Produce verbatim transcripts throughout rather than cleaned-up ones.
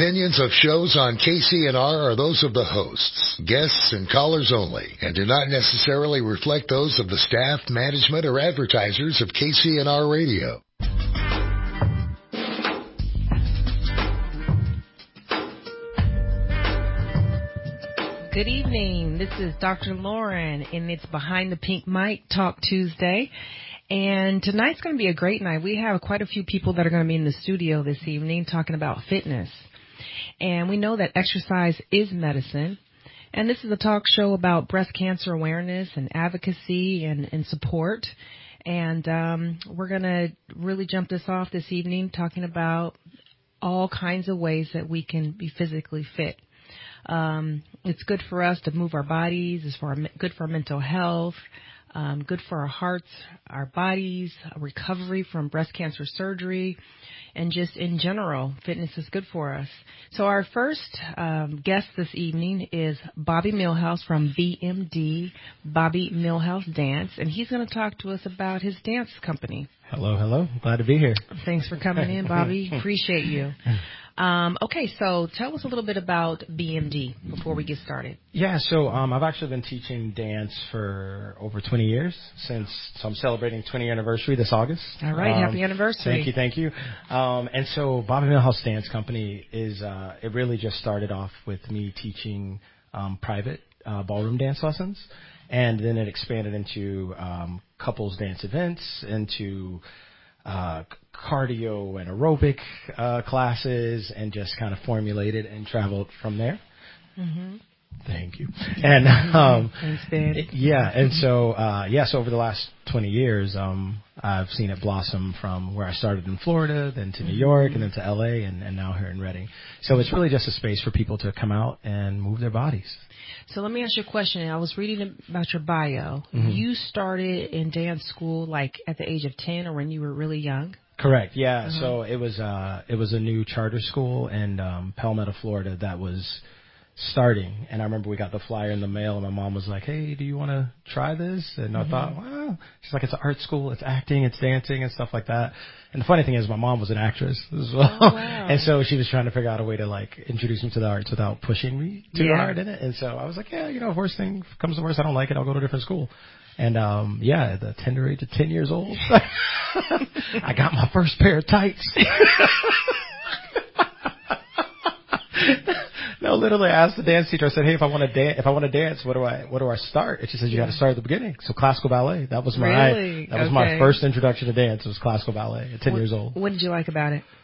opinions of shows on K C N R are those of the hosts, guests, and callers only, and do not necessarily reflect those of the staff, management, or advertisers of K C N R Radio. Good evening. This is Doctor Lauren, and it's Behind the Pink Mic Talk Tuesday. And tonight's going to be a great night. We have quite a few people that are going to be in the studio this evening talking about fitness. And we know that exercise is medicine. And this is a talk show about breast cancer awareness and advocacy and, and support. And um, we're going to really jump this off this evening talking about all kinds of ways that we can be physically fit. Um, it's good for us to move our bodies. It's for our, good for our mental health. Um, good for our hearts, our bodies, recovery from breast cancer surgery, and just in general, fitness is good for us. So our first um, guest this evening is Bobby Millhouse from B M D, Bobby Millhouse Dance, and he's going to talk to us about his dance company. Hello, hello. Glad to be here. Thanks for coming in, Bobby. Appreciate you. Um, okay, so tell us a little bit about B M D before we get started. Yeah, so um, I've actually been teaching dance for over twenty years since, so I'm celebrating twentieth anniversary this August. All right, um, happy anniversary. Thank you, thank you. Um, and so Bobby Millhouse Dance Company is, uh, it really just started off with me teaching um, private uh, ballroom dance lessons, and then it expanded into um, couples dance events, into uh, cardio and aerobic uh, classes, and just kind of formulated and traveled from there. Mm-hmm. Thank you. And um, Thanks, Ben. yeah, and so uh, yes, over the last twenty years, um, I've seen it blossom from where I started in Florida, then to New York, and then to L A, and, and now here in Redding. So it's really just a space for people to come out and move their bodies. So let me ask you a question. I was reading about your bio. Mm-hmm. You started in dance school like at the age of ten, or when you were really young? Correct. Yeah. Uh-huh. So it was uh, it was a new charter school in um, Palmetto, Florida, that was starting. And I remember we got the flyer in the mail, and my mom was like, "Hey, do you want to try this?" And Mm-hmm. I thought, "Wow." She's like, "It's an art school. It's acting. It's dancing and stuff like that." And the funny thing is, my mom was an actress as well. Oh, wow. And so she was trying to figure out a way to like introduce me to the arts without pushing me too Yeah. hard in it. And so I was like, "Yeah, you know, if worst thing comes to worst, I don't like it, I'll go to a different school." And, um, yeah, at the tender age of ten years old, I got my first pair of tights. No, literally, I asked the dance teacher, I said, "Hey, if I want to dance, if I want to dance, what do I, what do I start?" And she said, "You got to start at the beginning." So classical ballet. That was my, Really? that was Okay. my first introduction to dance. It was classical ballet at ten what, years old. What did you like about it?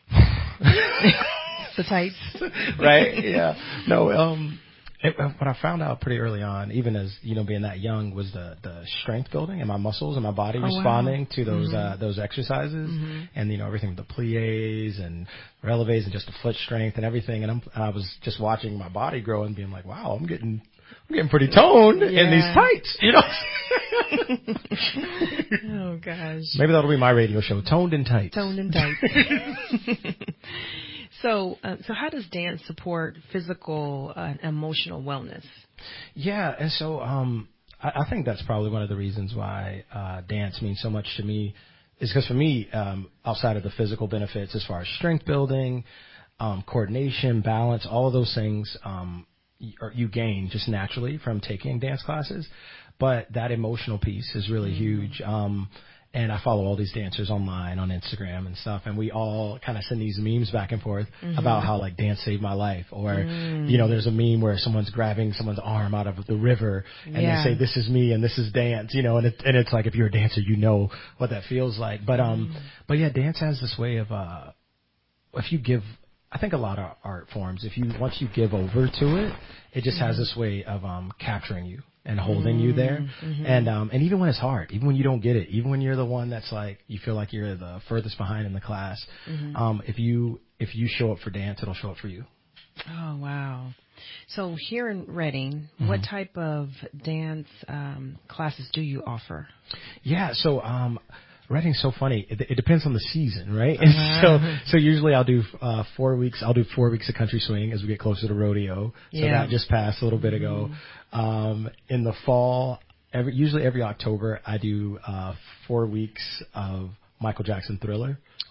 The tights. Right? Yeah. No, um, it, what I found out pretty early on, even as, you know, being that young, was the, the strength building in my muscles and my body Oh, responding wow. to those, Mm-hmm. uh, those exercises, Mm-hmm. and, you know, everything with the plies and releves and just the foot strength and everything. And I'm, I was just watching my body grow and being like, wow, I'm getting, I'm getting pretty toned Yeah. in these tights, you know? Oh, gosh. Maybe that'll be my radio show, Toned in Tights. Toned and tight. So, uh, so how does dance support physical uh, and emotional wellness? Yeah, and so um, I, I think that's probably one of the reasons why uh, dance means so much to me, is because for me, um, outside of the physical benefits, as far as strength building, um, coordination, balance, all of those things um, you, you gain just naturally from taking dance classes. But that emotional piece is really mm. huge. Um, And I follow all these dancers online on Instagram and stuff, and we all kind of send these memes back and forth mm-hmm. about how, like, dance saved my life. Or, mm. you know, there's a meme where someone's grabbing someone's arm out of the river, and yeah. they say, "This is me, and this is dance," you know, and, it, and it's like, if you're a dancer, you know what that feels like. But, um, mm. but yeah, dance has this way of, uh, if you give, I think a lot of art forms, if you, once you give over to it, it just mm-hmm. has this way of, um, capturing you and holding mm-hmm. you there. Mm-hmm. And, um, and even when it's hard, even when you don't get it, even when you're the one that's like, you feel like you're the furthest behind in the class, mm-hmm. um, if you, if you show up for dance, it'll show up for you. Oh, wow. So here in Redding, mm-hmm. what type of dance, um, classes do you offer? Yeah. So, um, Redding's so funny. It, it depends on the season, right? And uh-huh. so, so usually I'll do uh, four weeks. I'll do four weeks of country swing as we get closer to rodeo. So yeah. that just passed a little bit ago. Um, in the fall, every usually every October, I do uh, four weeks of Michael Jackson Thriller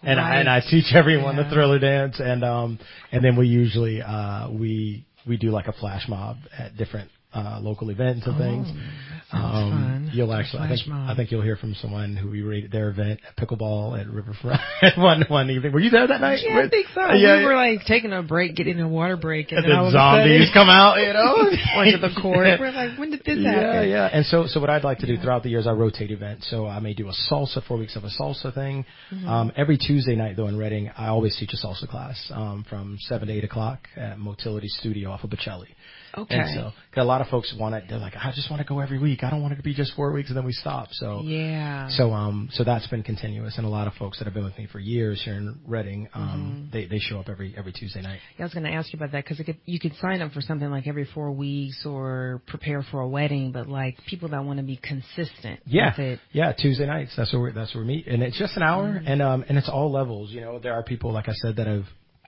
and right. I, and I teach everyone yeah. the Thriller dance, and um, and then we usually uh we we do like a flash mob at different uh local events and oh, things. That sounds Um, fun. you'll actually, I think, mob. I think you'll hear from someone who we rated their event at pickleball at Riverfront one one evening. Were you there that night? Yeah, I think so. Uh, yeah, we were yeah. like taking a break, getting a water break, and, And then then all of zombies a sudden, come out, you know, onto the court. We're like, when did this yeah, happen? Yeah, And so, so what I'd like to do throughout the years, I rotate events. So I may do a salsa, four weeks of a salsa thing. Mm-hmm. Um, every Tuesday night, though, in Reading, I always teach a salsa class um, from seven to eight o'clock at Motility Studio off of Bocelli. Okay. And so, 'cause a lot of folks want it. They're like, I just want to go every week. I don't want it to be just four weeks and then we stop. So, yeah. So, um, so that's been continuous, and a lot of folks that have been with me for years here in Reading, um, mm-hmm. they they show up every every Tuesday night. Yeah, I was going to ask you about that because you could sign up for something like every four weeks or prepare for a wedding, but like people that want to be consistent. Yeah, with it. yeah, Tuesday nights. That's where we, that's where we meet, and it's just an hour, mm-hmm. and um, and it's all levels. You know, there are people like I said that have.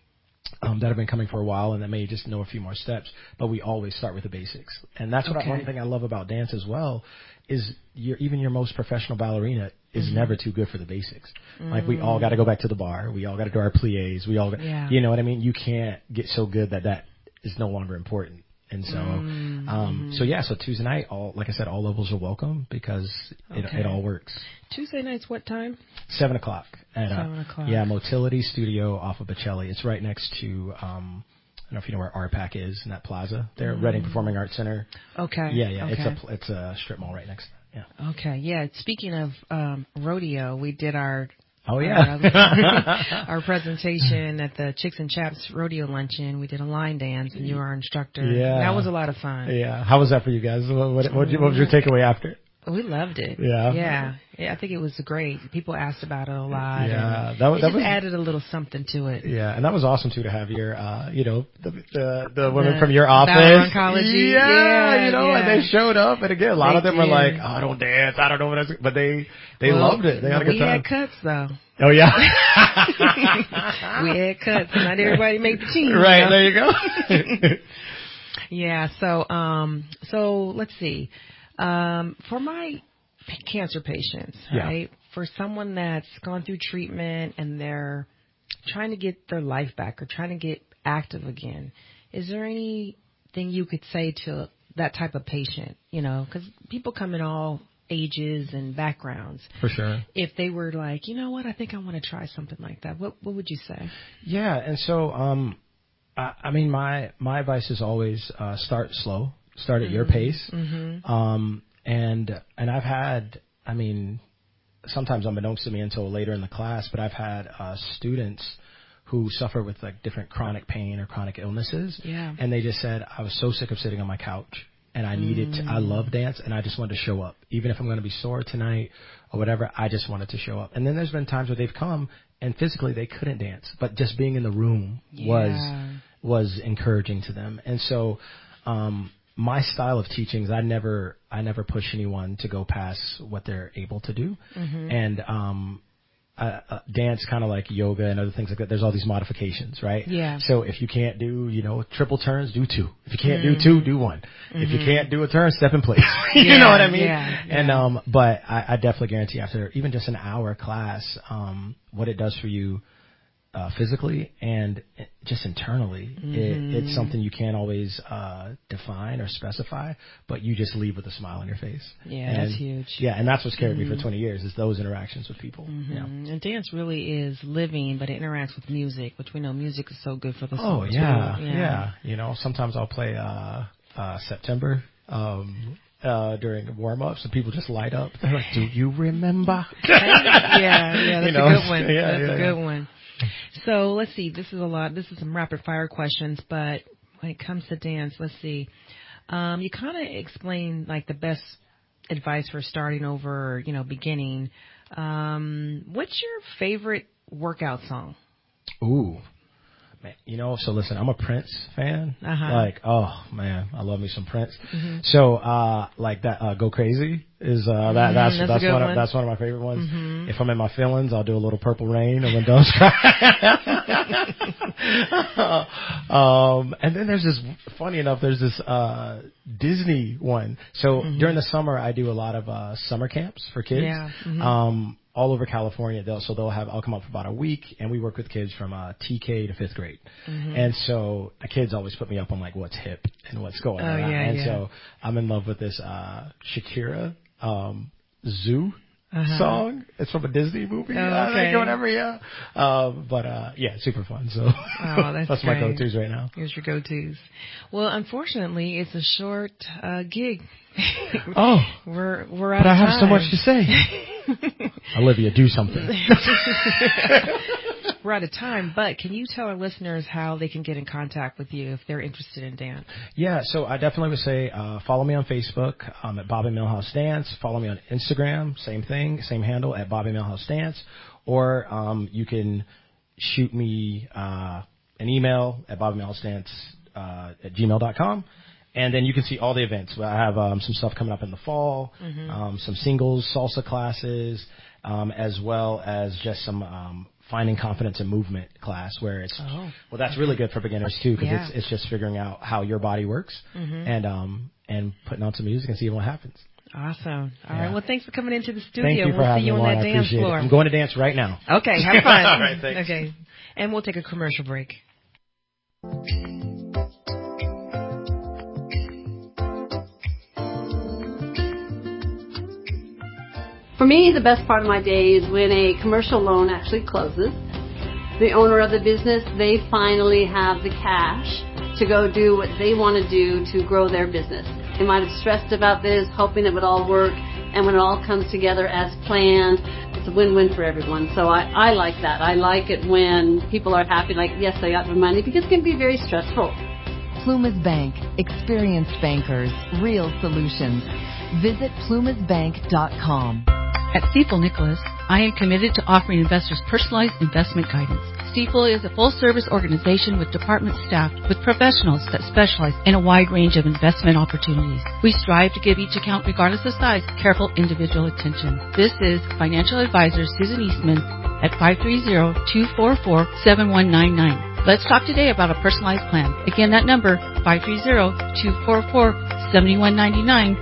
Um, that have been coming for a while and that may just know a few more steps, but we always start with the basics. And that's what okay. I, one thing I love about dance as well is your, even your most professional ballerina is mm-hmm. never too good for the basics. Mm-hmm. Like we all got to go back to the bar. We all got to do our pliés. We all, got, yeah. you know what I mean? You can't get so good that that is no longer important. And so, mm-hmm. um, so yeah, so Tuesday night, all, like I said, all levels are welcome because it, okay. it all works. Tuesday nights, what time? Seven o'clock. At, Seven uh, o'clock. Yeah, Motility Studio off of Bocelli. It's right next to, um, I don't know if you know where R PAC is in that plaza there, mm. Reading Performing Arts Center. Okay. Yeah, yeah. Okay. It's a it's a strip mall right next to that. Yeah. Okay. Yeah. Speaking of um, rodeo, we did our oh yeah our, our presentation at the Chicks and Chaps Rodeo Luncheon. We did a line dance, and you were our instructor. Yeah. That was a lot of fun. Yeah. How was that for you guys? What, what, what, what was your takeaway after? We loved it. Yeah. Yeah. Yeah, I think it was great. People asked about it a lot. Yeah, and that was it that just was added a little something to it. Yeah, and that was awesome too to have your, uh, you know, the the, the women The from your office. Oncology. Yeah, Yeah, you know, yeah. and they showed up, and again, a lot They of them did. were like, "Oh, I don't dance, I don't know what that's," but they they well, loved it. They had a good we time. had cuts though. Oh yeah, we had cuts. Not everybody made the team. Right, you know? there you go. Yeah. So, um, so let's see. Um, for my cancer patients, Yeah. right? For someone that's gone through treatment and they're trying to get their life back or trying to get active again, is there anything you could say to that type of patient? You know, because people come in all ages and backgrounds. For sure. If they were like, you know what, I think I want to try something like that, what what would you say? Yeah, and so, um, I, I mean, my my advice is always uh, start slow, start at mm-hmm. your pace. Mm-hmm. Um, and and I've had, I mean, sometimes unbeknownst to me until later in the class, but I've had uh, students who suffer with like different chronic pain or chronic illnesses, Yeah. and they just said, I was so sick of sitting on my couch. And I needed to, I love dance, and I just wanted to show up. Even if I'm going to be sore tonight or whatever, I just wanted to show up. And then there's been times where they've come and physically they couldn't dance, but just being in the room Yeah. was was encouraging to them. And so um, my style of teaching is I never I never push anyone to go past what they're able to do. Mm-hmm. And um, Uh, uh, dance, kind of like yoga and other things like that, there's all these modifications, right? Yeah. So if you can't do, you know, triple turns, do two. If you can't mm-hmm. do two, do one. Mm-hmm. If you can't do a turn, step in place. you yeah, know what I mean? Yeah, yeah. And, um, but I, I definitely guarantee after even just an hour class, um, what it does for you, uh, physically and just internally, mm-hmm. it, it's something you can't always, uh, define or specify, but you just leave with a smile on your face. Yeah, and, that's huge. Yeah. And that's what's carried mm-hmm. me for twenty years is those interactions with people. Mm-hmm. Yeah. And dance really is living, but it interacts with music, which we know music is so good for the Oh soul. yeah, too. yeah, yeah. You know, sometimes I'll play uh, uh, September um, uh, during warm-ups, and people just light up. They're like, "Do you remember?" yeah, yeah, that's You know, a good one. yeah, that's yeah, a good yeah. one. So let's see. This is a lot. This is some rapid-fire questions, but when it comes to dance, let's see. Um, you kind of explain like the best advice for starting over, or, you know, beginning. Um, what's your favorite workout song? Ooh. Man, you know, so listen, I'm a Prince fan. Uh-huh. Like, oh man, I love me some Prince. Mm-hmm. So, uh, like that, uh, Go Crazy is, uh, that, that's, that's that's, a good one one. of, that's one of my favorite ones. Mm-hmm. If I'm in my feelings, I'll do a little Purple Rain and When Doves Cry. um, and then there's this, funny enough, there's this, uh, Disney one. So mm-hmm. during the summer, I do a lot of, uh, summer camps for kids. Yeah. Mm-hmm. Um, all over California. They'll, so they'll have, I'll come up for about a week, and we work with kids from uh, T K to fifth grade. Mm-hmm. And so the kids always put me up on like what's hip and what's going oh, on. Yeah, and yeah. so I'm in love with this uh, Shakira um, Zoo. Uh-huh. Song. It's from a Disney movie. Oh, I okay. think, whatever, yeah. Um, but uh, yeah, super fun. So oh, that's, that's great. my go-tos right now. Here's your go-tos. Well, unfortunately, it's a short uh, gig. oh, we're we're out but of I have time. so much to say. Olivia, do something. We're out of time, but can you tell our listeners how they can get in contact with you if they're interested in dance? Yeah, so I definitely would say uh, follow me on Facebook um, at Bobby Millhouse Dance. Follow me on Instagram, same thing, same handle at Bobby Millhouse Dance. Or um, you can shoot me uh, an email at Bobby Millhouse Dance uh, at gmail dot com. And then you can see all the events. I have um, some stuff coming up in the fall, mm-hmm. um, some singles, salsa classes, um, as well as just some um, finding confidence in movement class where it's, oh. well, that's really good for beginners too, because yeah. it's, it's just figuring out how your body works mm-hmm. and, um, and putting on some music and seeing what happens. Awesome. All yeah. right. Well, thanks for coming into the studio. Thank you for we'll having see you me on on. that I dance appreciate floor. it. I'm going to dance right now. Okay. Have fun. All right. Thanks. Okay. And we'll take a commercial break. For me, the best part of my day is when a commercial loan actually closes. The owner of the business, they finally have the cash to go do what they want to do to grow their business. They might have stressed about this, hoping it would all work, and when it all comes together as planned, it's a win-win for everyone. So I, I like that. I like it when people are happy, like, yes, I got the money, because it can be very stressful. Plumas Bank. Experienced bankers. Real solutions. Visit plumas bank dot com. At Stifel Nicholas, I am committed to offering investors personalized investment guidance. Stifel is a full-service organization with department staffed with professionals that specialize in a wide range of investment opportunities. We strive to give each account, regardless of size, careful individual attention. This is financial advisor Susan Eastman at five three zero, two four four, seven one nine nine. Let's talk today about a personalized plan. Again, that number, five three zero, two four four, seven one nine nine.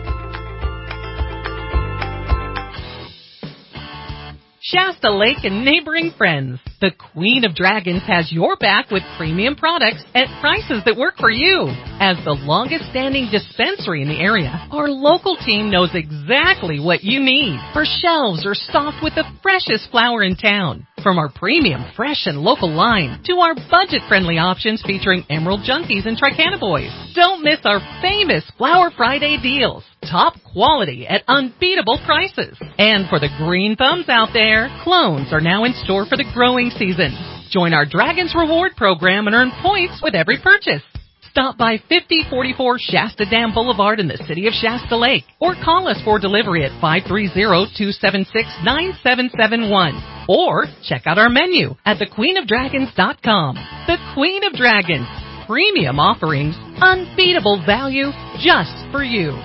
Shasta Lake and neighboring friends. The Queen of Dragons has your back with premium products at prices that work for you. As the longest standing dispensary in the area, our local team knows exactly what you need. Our shelves are stocked with the freshest flower in town. From our premium, fresh, and local line to our budget-friendly options featuring Emerald Junkies and Tricana Boys. Don't miss our famous Flower Friday deals. Top quality at unbeatable prices. And for the green thumbs out there, clones are now in store for the growing season. Join our Dragons Reward program and earn points with every purchase. Stop by fifty forty-four Shasta Dam Boulevard in the city of Shasta Lake or call us for delivery at five three zero, two seven six, nine seven seven one or check out our menu at the queen of dragons dot com. The Queen of Dragons. Premium offerings, unbeatable value just for you.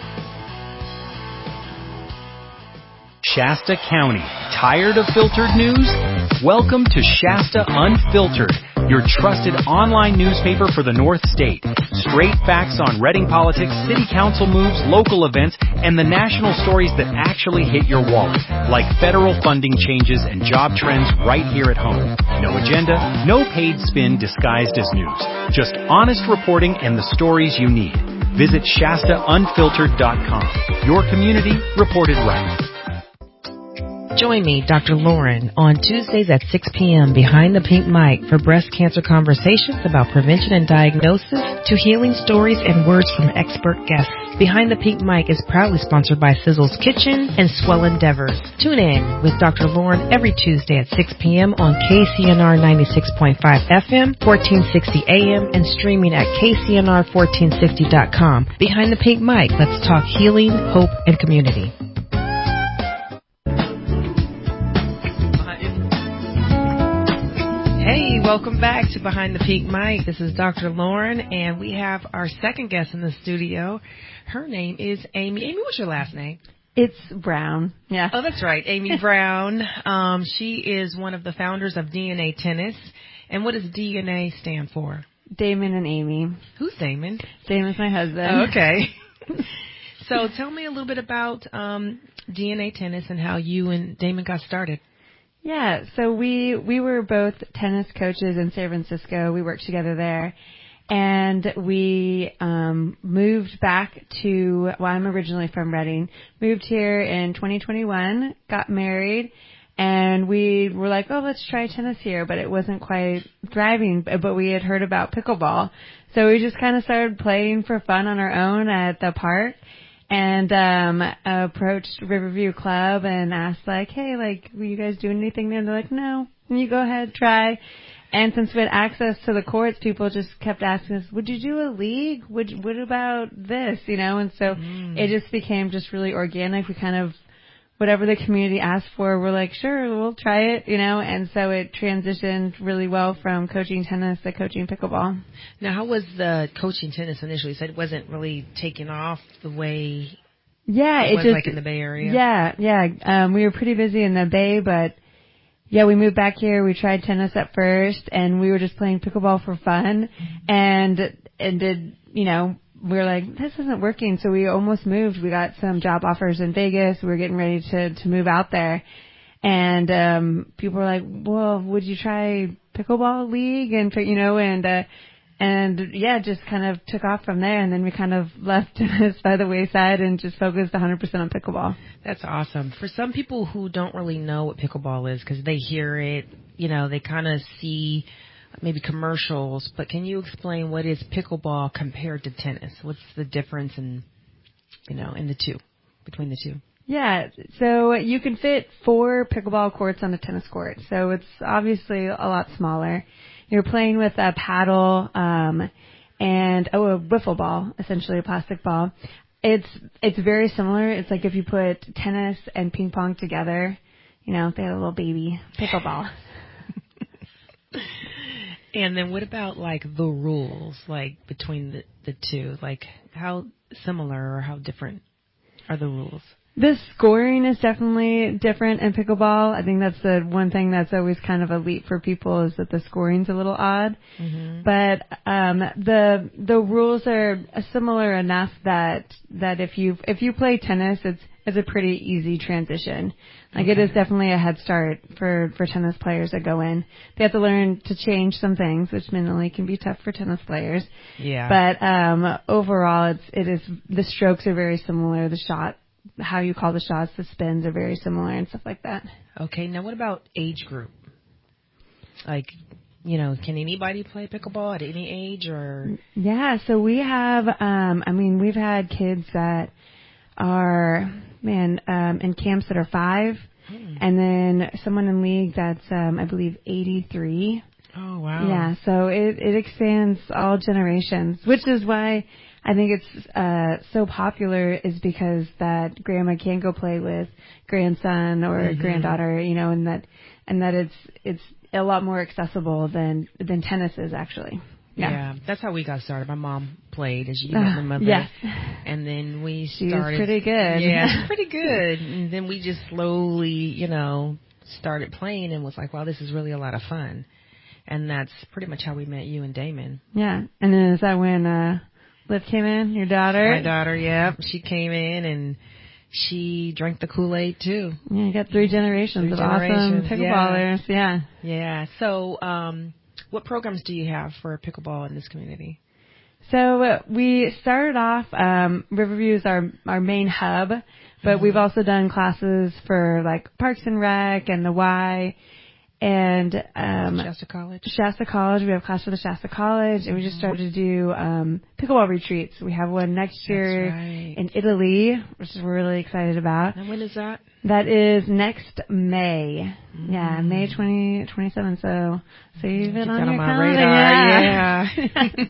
Shasta County. Tired of filtered news? Welcome to Shasta Unfiltered, your trusted online newspaper for the North State. Straight facts on Reading politics, city council moves, local events, and the national stories that actually hit your wallet, like federal funding changes and job trends right here at home. No agenda, no paid spin disguised as news. Just honest reporting and the stories you need. Visit Shasta Unfiltered dot com. Your community reported right. Join me, Doctor Lauren, on Tuesdays at six p.m. behind the pink mic for breast cancer conversations about prevention and diagnosis to healing stories and words from expert guests. Behind the Pink Mic is proudly sponsored by Sizzle's Kitchen and Swell Endeavors. Tune in with Doctor Lauren every Tuesday at six p.m. on K C N R ninety-six point five F M, fourteen sixty A M, and streaming at K C N R fourteen sixty dot com. Behind the Pink Mic, let's talk healing, hope, and community. Hey, welcome back to Behind the Pink Mic. This is Doctor Lauren, and we have our second guest in the studio. Her name is Amy. Amy, what's your last name? It's Brown. Yeah. Oh, that's right, Amy Brown. Um, she is one of the founders of D N A Tennis. And what does D N A stand for? Damon and Amy. Who's Damon? Damon's my husband. Oh, okay. So tell me a little bit about um, D N A Tennis and how you and Damon got started. Yeah, so we we were both tennis coaches in San Francisco. We worked together there. And we um moved back to, well, I'm originally from Redding, moved here in twenty twenty-one, got married, and we were like, oh, let's try tennis here, but it wasn't quite thriving, but we had heard about pickleball. So we just kind of started playing for fun on our own at the park, and um approached Riverview Club and asked, like, hey, like, were you guys doing anything there? And they're like, no, you go ahead, try. And since we had access to the courts, people just kept asking us, would you do a league? Would, what about this? You know, and so mm. it just became just really organic. We kind of, whatever the community asked for, we're like, sure, we'll try it, you know, and so it transitioned really well from coaching tennis to coaching pickleball. Now, how was the coaching tennis initially? You said it wasn't really taking off the way yeah, it, it was just, like in the Bay Area? Yeah, yeah. Um, we were pretty busy in the Bay, but yeah, we moved back here. We tried tennis at first, and we were just playing pickleball for fun, and and did you know we were like, this isn't working, so we almost moved. We got some job offers in Vegas. We were getting ready to to move out there, and um people were like, well, would you try pickleball league? And you know, and uh, and yeah, just kind of took off from there, and then we kind of left tennis by the wayside and just focused one hundred percent on pickleball. That's awesome. For some people who don't really know what pickleball is, because they hear it, you know, they kind of see maybe commercials, but can you explain what is pickleball compared to tennis? What's the difference in, you know, in the two, between the two? Yeah, so you can fit four pickleball courts on a tennis court, so it's obviously a lot smaller. You're playing with a paddle um, and oh, a wiffle ball, essentially a plastic ball. It's it's very similar. It's like if you put tennis and ping pong together, you know, they had a little baby pickleball. And then what about like the rules, like between the, the two? Like how similar or how different are the rules? The scoring is definitely different in pickleball. I think that's the one thing that's always kind of a leap for people is that the scoring's a little odd. Mm-hmm. But um, the the rules are similar enough that that if you if you play tennis, it's it's a pretty easy transition. Like okay. It is definitely a head start for for tennis players that go in. They have to learn to change some things, which mentally can be tough for tennis players. Yeah. But um, overall, it's it is the strokes are very similar. The shot. How you call the shots, the spins are very similar and stuff like that. Okay, now what about age group? Like, you know, can anybody play pickleball at any age or? Yeah, so we have, um, I mean, we've had kids that are, man, um, in camps that are five, hmm. and then someone in league that's, um, I believe, eighty-three. Oh, wow. Yeah, so it, it expands all generations, which is why I think it's uh so popular is because that grandma can go play with grandson or mm-hmm. granddaughter, you know, and that and that it's it's a lot more accessible than than tennis is actually. Yeah, yeah that's how we got started. My mom played, as you know, my mother. Yes. And then we she started. She was pretty good. Yeah, she's pretty good. And then we just slowly, you know, started playing and was like, wow, this is really a lot of fun. And that's pretty much how we met you and Damon. Yeah, and then is that when uh Liv came in, your daughter? My daughter, yeah. She came in and she drank the Kool-Aid too. Yeah, you got three generations three of generations, awesome pickleballers. Yeah. yeah. Yeah. So, um, what programs do you have for pickleball in this community? So uh, we started off, um, Riverview is our, our main hub, but mm-hmm. we've also done classes for like Parks and Rec and the Y. And um Shasta College. Shasta College. We have class for the Shasta College, and we just started to do um pickleball retreats. We have one next year right. in Italy, which we're really excited about. And when is that? That is next May. Mm. Yeah, May twenty twenty-seven. So, so you've been on your on my calendar. radar. Yeah. yeah.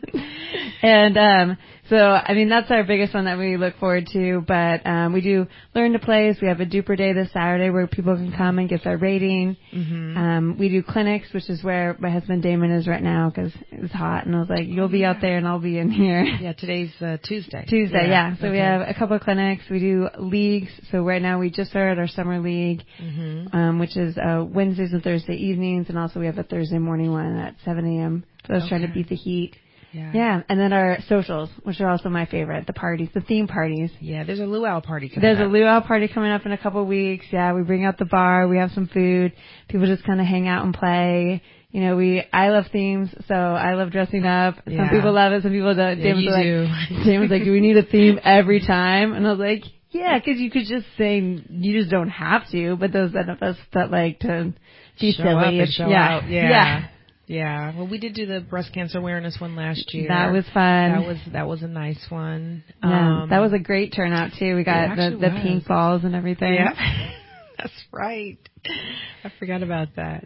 And um so, I mean, that's our biggest one that we look forward to. But um we do Learn to Play. So we have a duper day this Saturday where people can come and get their rating. Mm-hmm. Um we do clinics, which is where my husband Damon is right now because it was hot. And I was like, you'll be out there and I'll be in here. Yeah, today's uh, Tuesday. Tuesday, yeah. yeah. So okay. we have a couple of clinics. We do leagues. So right now we just started our summer league, mm-hmm. um, which is uh, Wednesdays and Thursday evenings. And also we have a Thursday morning one at seven a.m. for those okay. trying to beat the heat. Yeah. Yeah. And then our socials, which are also my favorite, the parties, the theme parties. Yeah, there's a luau party coming There's up. a luau party coming up in a couple of weeks. Yeah, we bring out the bar, we have some food. People just kind of hang out and play. You know, we, I love themes, so I love dressing up. Some Yeah. people love it, some people don't. Yeah, James you was do. like, James was like, do we need a theme every time? And I was like, yeah, cause you could just say, you just don't have to, but those of us that like to be show silly. up and it's- show yeah. out. Yeah. Yeah. Yeah. Well, we did do the breast cancer awareness one last year. That was fun. That was that was a nice one. Yeah, Um, that was a great turnout too. We got the, actually the was. pink balls and everything. Yeah. That's right. I forgot about that.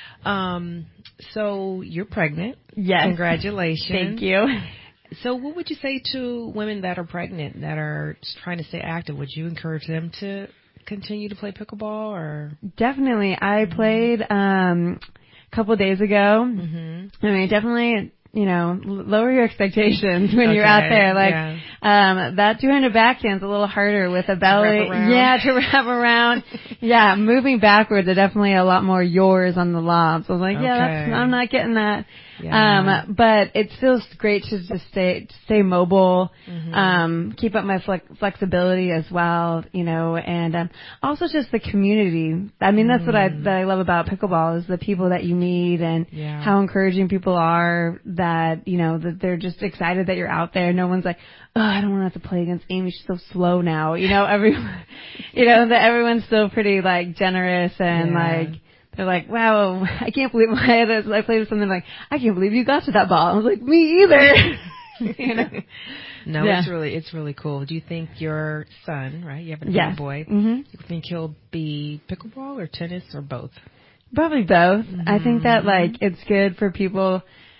Um, so you're pregnant. Yes. Congratulations. Thank you. So what would you say to women that are pregnant, that are trying to stay active? Would you encourage them to continue to play pickleball, or? Definitely. I played um a couple of days ago. Mm-hmm. I mean, definitely, you know, l- lower your expectations when you're Okay, out there. Like, yeah. um, that two-handed backhand's a little harder with a belly. wrap around. Yeah, to wrap around. Yeah, moving backwards are definitely a lot more yours on the lobs. I was like, yeah, that's, Okay. I'm not getting that. Yeah. Um, but it feels great to just stay, stay mobile, Mm-hmm. um, keep up my flex- flexibility as well, you know, and, um, also just the community. I mean, that's what I, that I love about pickleball is the people that you meet and Yeah. how encouraging people are that, you know, that they're just excited that you're out there. No one's like, oh, I don't want to have to play against Amy. She's so slow now. You know, every, you know, that everyone's still pretty like generous and Yeah. like, they're like, wow, I can't believe I had a, I played with something like, I can't believe you got to that ball. I was like, me either. You know? No, Yeah. it's really, it's really cool. Do you think your son, right? You have a Yes. little boy. Mhm. You think he'll be pickleball or tennis or both? Probably both. I think that Mm-hmm. like it's good for people.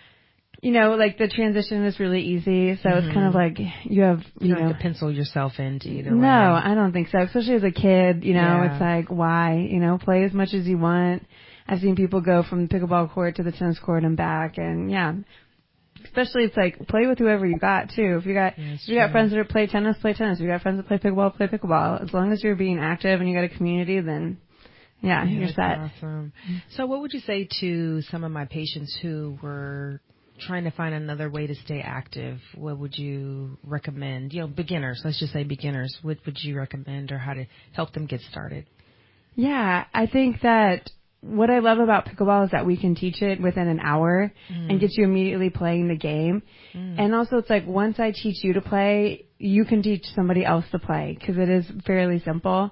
You know, like the transition is really easy, so it's kind of like you have You you, don't know. have to pencil yourself into either No, way. I don't think so. Especially as a kid, you know, Yeah. it's like why? You know, play as much as you want. I've seen people go from the pickleball court to the tennis court and back, and yeah. Especially it's like play with whoever you got too. If you got Yeah, it's if you got true. friends that play tennis, play tennis. If you got friends that play pickleball, play pickleball. As long as you're being active and you got a community, then yeah, Yeah, you're that's set. awesome. So what would you say to some of my patients who were trying to find another way to stay active? What would you recommend? You know, beginners, let's just say beginners. What would you recommend, or how to help them get started? Yeah, I think that what I love about pickleball is that we can teach it within an hour Mm. and get you immediately playing the game. Mm. And also it's like once I teach you to play, you can teach somebody else to play because it is fairly simple.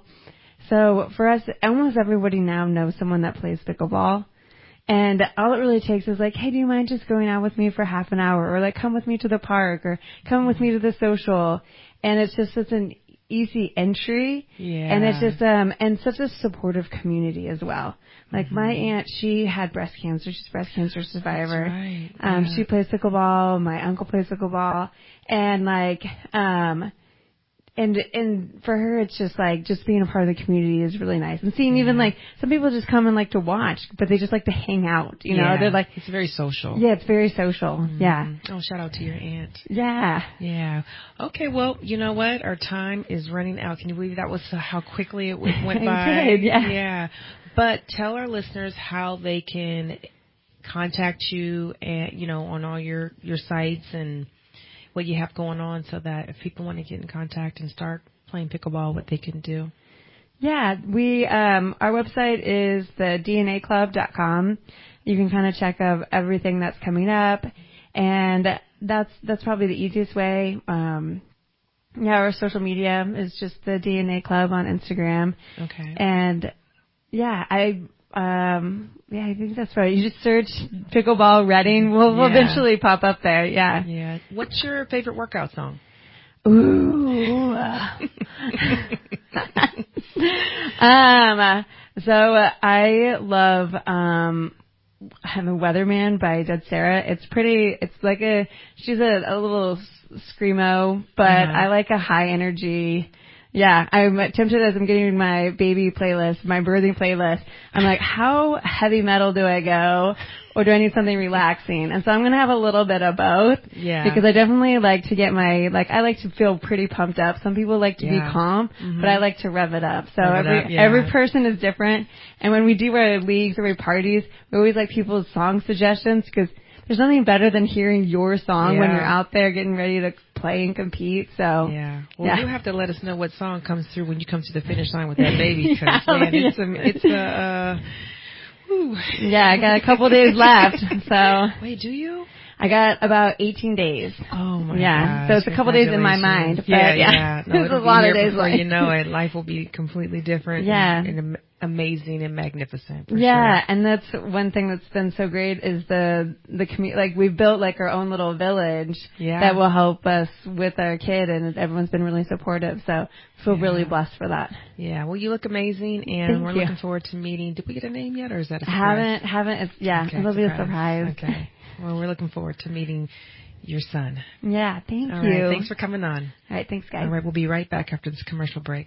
So for us, almost everybody now knows someone that plays pickleball. And all it really takes is like, hey, do you mind just going out with me for half an hour? Or like, come with me to the park, or come with me to the social. And it's just such an easy entry. Yeah. And it's just, um, and such a supportive community as well. Like my aunt, she had breast cancer. She's a breast cancer survivor. That's right. Um, Yeah. she plays pickleball. My uncle plays pickleball. And like, um, and and for her, it's just like just being a part of the community is really nice. And seeing even like some people just come and like to watch, but they just like to hang out. You know, Yeah. they're like, It's very social. yeah, it's very social. Yeah, Oh, shout out to your aunt. yeah. Yeah. Okay. Well, you know what? Our time is running out. Can you believe that was how quickly it w- went It by? did, yeah. Yeah. But tell our listeners how they can contact you, and you know, on all your your sites and what you have going on, so that if people want to get in contact and start playing pickleball, what they can do. Yeah, we um our website is the D N A club dot com. You can kind of check of everything that's coming up, and that's that's probably the easiest way. Um, yeah, our social media is just the D N A Club on Instagram. Okay. And yeah, I um yeah, I think that's right. You just search pickleball Reading. We'll, we'll Yeah. eventually pop up there. Yeah. Yeah. What's your favorite workout song? Ooh. um. So uh, I love um. I'm a Weatherman by Dead Sarah. It's pretty. It's like a. She's a, a little screamo, but Uh-huh. I like a high energy. Yeah, I'm tempted as I'm getting my baby playlist, my birthing playlist. I'm like, how heavy metal do I go, or do I need something relaxing? And so I'm gonna have a little bit of both. Yeah. Because I definitely like to get my like I like to feel pretty pumped up. Some people like to Yeah. be calm, Mhm. but I like to rev it up. So Rev it every up, yeah. every person is different. And when we do our leagues or our parties, we always like people's song suggestions because there's nothing better than hearing your song yeah. when you're out there getting ready to play and compete. So yeah, well, yeah. you have to let us know what song comes through when you come to the finish line with that baby, because yeah, man, it's a, it's a. Uh, whew. Yeah, I got a couple days left. So wait, do you? I got about eighteen days. Oh my yeah, gosh. so it's a couple days in my mind. But yeah, yeah, yeah. No, there's a lot of days before left. you know it, life will be completely different. Yeah, and, and amazing and magnificent. For yeah, sure. and that's one thing that's been so great is the the community. Like we've built like our own little village yeah. that will help us with our kid, and everyone's been really supportive. So I feel yeah. really blessed for that. Yeah, well, you look amazing, and Thank we're you. looking forward to meeting. Did we get a name yet, or is that a surprise? Haven't, haven't. It's, yeah, okay, it'll surprise. be a surprise. Okay. Well, we're looking forward to meeting your son. Yeah, thank All you. Right, thanks for coming on. All right, thanks, guys. All right, we'll be right back after this commercial break.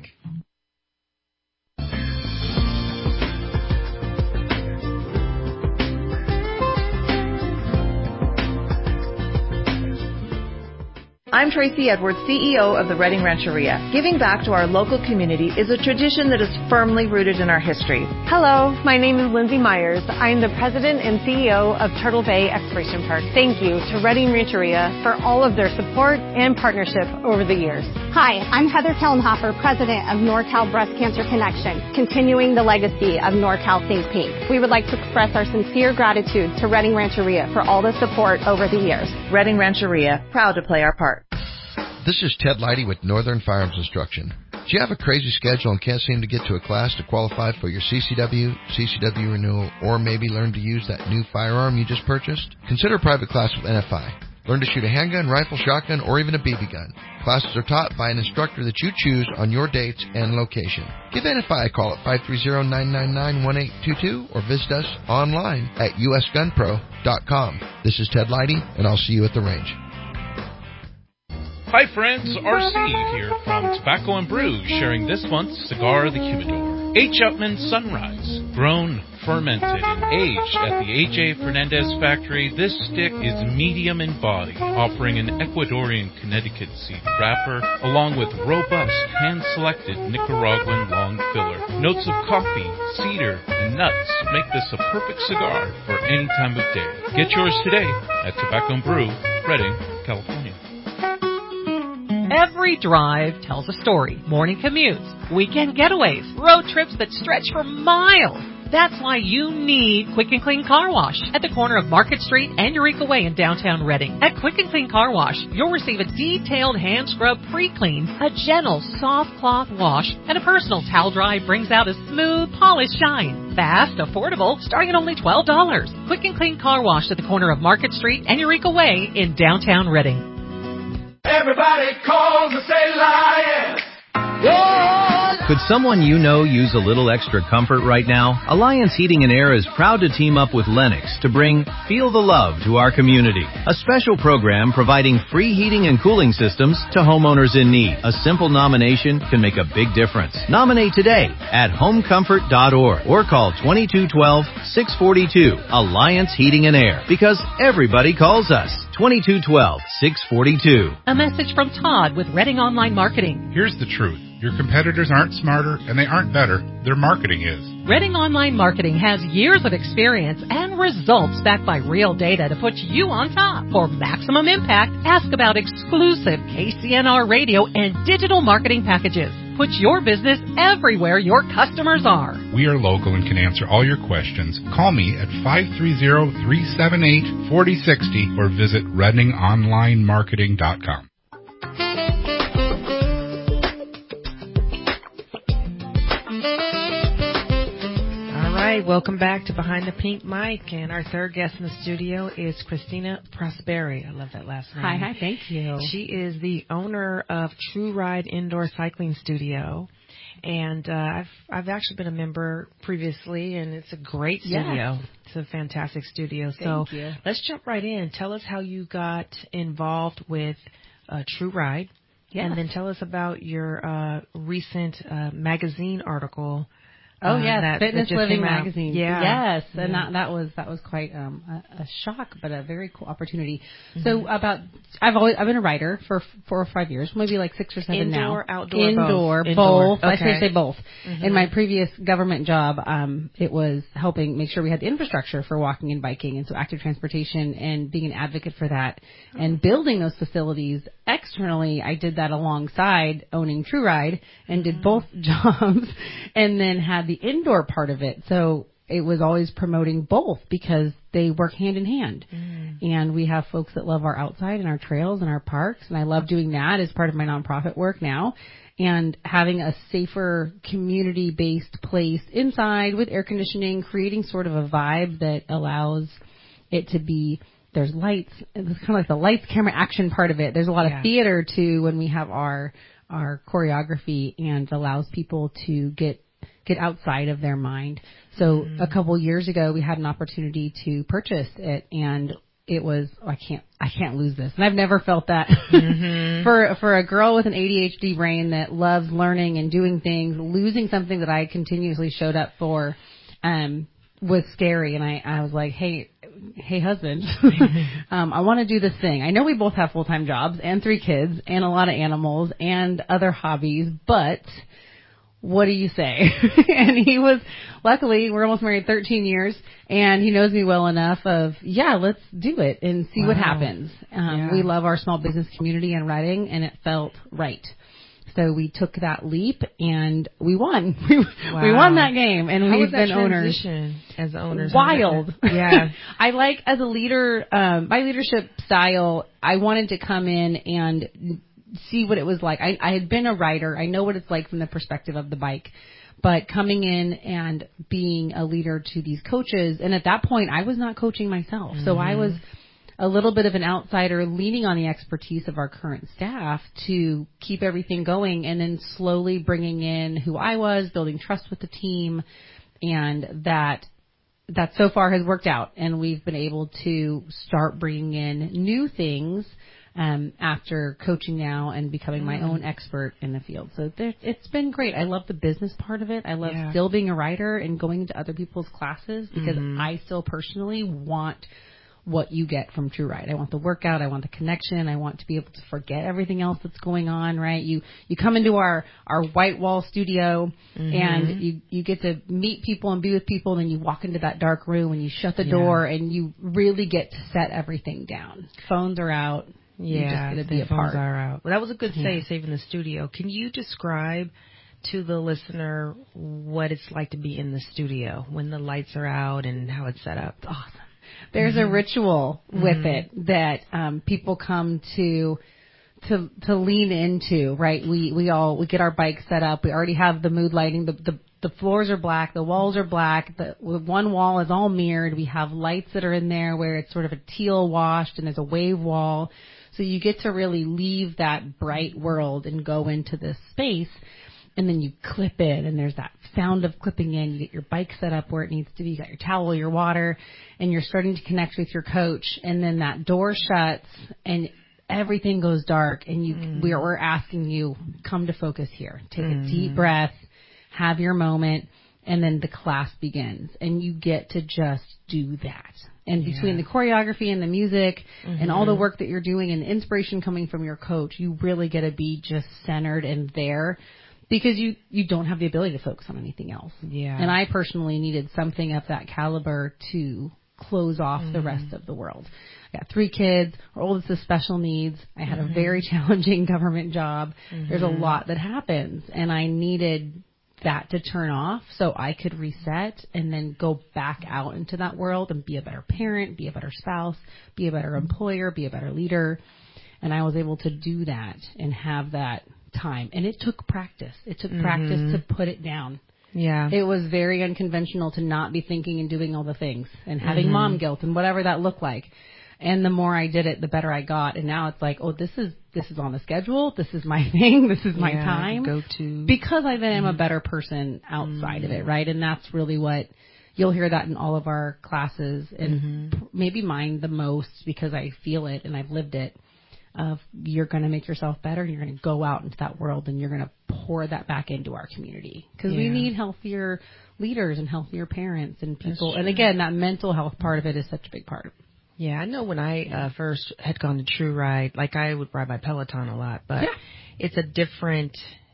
I'm Tracy Edwards, C E O of the Redding Rancheria. Giving back to our local community is a tradition that is firmly rooted in our history. Hello, my name is Lindsay Myers. I am the president and C E O of Turtle Bay Exploration Park. Thank you to Redding Rancheria for all of their support and partnership over the years. Hi, I'm Heather Kellenhofer, president of NorCal Breast Cancer Connection, continuing the legacy of NorCal Think Pink. We would like to express our sincere gratitude to Redding Rancheria for all the support over the years. Redding Rancheria, proud to play our part. This is Ted Leidy with Northern Firearms Instruction. Do you have a crazy schedule and can't seem to get to a class to qualify for your C C W, C C W renewal, or maybe learn to use that new firearm you just purchased? Consider a private class with N F I. Learn to shoot a handgun, rifle, shotgun, or even a B B gun. Classes are taught by an instructor that you choose on your dates and location. Give N F I a call at five three zero, nine nine nine, one eight two two or visit us online at U S gun pro dot com. This is Ted Leidy, and I'll see you at the range. Hi friends, R C here from Tobacco and Brew, sharing this month's Cigar of the Humidor. H. Upmann Sunrise, grown, fermented, and aged at the A J Fernandez factory, this stick is medium in body, offering an Ecuadorian Connecticut seed wrapper, along with robust, hand-selected Nicaraguan long filler. Notes of coffee, cedar, and nuts make this a perfect cigar for any time of day. Get yours today at Tobacco and Brew, Redding, California. Every drive tells a story. Morning commutes, weekend getaways, road trips that stretch for miles. That's why you need Quick and Clean Car Wash at the corner of Market Street and Eureka Way in downtown Redding. At Quick and Clean Car Wash, you'll receive a detailed hand scrub pre-clean, a gentle soft cloth wash, and a personal towel dry brings out a smooth, polished shine. Fast, affordable, starting at only twelve dollars. Quick and Clean Car Wash at the corner of Market Street and Eureka Way in downtown Redding. Everybody calls and say lion. Could someone you know use a little extra comfort right now? Alliance Heating and Air is proud to team up with Lennox to bring Feel the Love to our community. A special program providing free heating and cooling systems to homeowners in need. A simple nomination can make a big difference. Nominate today at home comfort dot org or call twenty-two twelve, six forty-two. Alliance Heating and Air, because everybody calls us. twenty-two twelve, six forty-two. A message from Todd with Redding Online Marketing. Here's the truth. Your competitors aren't smarter and they aren't better. Their marketing is. Redding Online Marketing has years of experience and results backed by real data to put you on top. For maximum impact, ask about exclusive K C N R radio and digital marketing packages. Put your business everywhere your customers are. We are local and can answer all your questions. Call me at five three zero, three seven eight, four zero six zero or visit redding online marketing dot com. All right, welcome back to Behind the Pink Mic, and our third guest in the studio is Christina Prosperi. I love that last name. Hi, hi, thank you. She is the owner of True Ride Indoor Cycling Studio, and uh, I've I've actually been a member previously, and it's a great studio. Yes. It's a fantastic studio. Thank so you. Let's jump right in. Tell us how you got involved with uh, True Ride, yes. and then tell us about your uh, recent uh, magazine article Oh uh, yes, that, Fitness that Living out. magazine. Yeah. Yes, and yeah. that that was that was quite um, a, a shock, but a very cool opportunity. Mm-hmm. So about I've always I've been a writer for four or five years, maybe like six or seven now. Indoor, outdoor, indoor, both. both. Indoor. I Okay. say say both. Mm-hmm. In my previous government job, um, it was helping make sure we had the infrastructure for walking and biking, and so active transportation, and being an advocate for that, oh. and building those facilities externally. I did that alongside owning True Ride, and did both jobs, and then had the indoor part of it. So it was always promoting both because they work hand in hand. Mm. And we have folks that love our outside and our trails and our parks, and I love doing that as part of my nonprofit work now. And having a safer community-based place inside with air conditioning, creating sort of a vibe that allows it to be, there's lights, it's kind of like the lights, camera, action part of it. There's a lot yeah. of theater too when we have our our choreography, and allows people to get get outside of their mind. So mm. a couple years ago, we had an opportunity to purchase it, and it was, oh, I can't, I can't lose this. And I've never felt that mm-hmm. for, for a girl with an A D H D brain that loves learning and doing things, losing something that I continuously showed up for, um, was scary. And I, I was like, hey, hey husband, um, I want to do this thing. I know we both have full-time jobs and three kids and a lot of animals and other hobbies, but what do you say? And he was, luckily, we're almost married thirteen years, and he knows me well enough of, yeah, let's do it and see wow. what happens. Um, yeah. We love our small business community and Reading, and it felt right. So we took that leap, and we won. We, wow. we won that game, and How we've was that been owners. As owners, wild. Yeah, I like as a leader, um, my leadership style. I wanted to come in and see what it was like. I, I had been a rider. I know what it's like from the perspective of the bike. But coming in and being a leader to these coaches, and at that point, I was not coaching myself. Mm-hmm. So I was a little bit of an outsider leaning on the expertise of our current staff to keep everything going, and then slowly bringing in who I was, building trust with the team, and that that so far has worked out. And we've been able to start bringing in new things Um, after coaching now and becoming my own expert in the field. So there, it's been great. I love the business part of it. I love yeah. still being a writer and going into other people's classes, because mm-hmm. I still personally want what you get from True Ride. I want the workout. I want the connection. I want to be able to forget everything else that's going on, right? You, you come into our, our white wall studio mm-hmm. and you, you get to meet people and be with people, and then you walk into that dark room and you shut the yeah. door and you really get to set everything down. Phones are out. Yeah, just be a part. Are out. Well, that was a good say, yeah. saving the studio. Can you describe to the listener what it's like to be in the studio when the lights are out and how it's set up? Awesome. There's mm-hmm. a ritual with mm-hmm. it that um, people come to to to lean into. Right? We we all we get our bikes set up. We already have the mood lighting. The the The floors are black. The walls are black. The one wall is all mirrored. We have lights that are in there where it's sort of a teal washed, and there's a wave wall. So you get to really leave that bright world and go into this space, and then you clip in, and there's that sound of clipping in. You get your bike set up where it needs to be. You got your towel, your water, and you're starting to connect with your coach. And then that door shuts, and everything goes dark, and you mm. we're, we're asking you, come to focus here. Take mm. a deep breath, have your moment, and then the class begins, and you get to just do that. And between yeah. the choreography and the music mm-hmm. and all the work that you're doing and the inspiration coming from your coach, you really get to be just centered and there, because you, you don't have the ability to focus on anything else. Yeah. And I personally needed something of that caliber to close off mm-hmm. the rest of the world. I got three kids. Our oldest is special needs. I had mm-hmm. a very challenging government job. Mm-hmm. There's a lot that happens, and I needed that to turn off so I could reset and then go back out into that world and be a better parent, be a better spouse, be a better employer, be a better leader. And I was able to do that and have that time. And it took practice. It took mm-hmm. practice to put it down. Yeah. It was very unconventional to not be thinking and doing all the things and having mm-hmm. mom guilt and whatever that looked like. And the more I did it, the better I got. And now it's like, oh, this is this is on the schedule. This is my thing. This is my yeah, time. Go to because I then am a better person outside mm-hmm. of it, right? And that's really what you'll hear that in all of our classes, and mm-hmm. maybe mine the most because I feel it and I've lived it. of you're going to make yourself better and you're going to go out into that world and you're going to pour that back into our community. Because yeah. we need healthier leaders and healthier parents and people. And again, that mental health part of it is such a big part. Yeah, I know when I uh, first had gone to True Ride, like I would ride my Peloton a lot, but yeah. it's a different,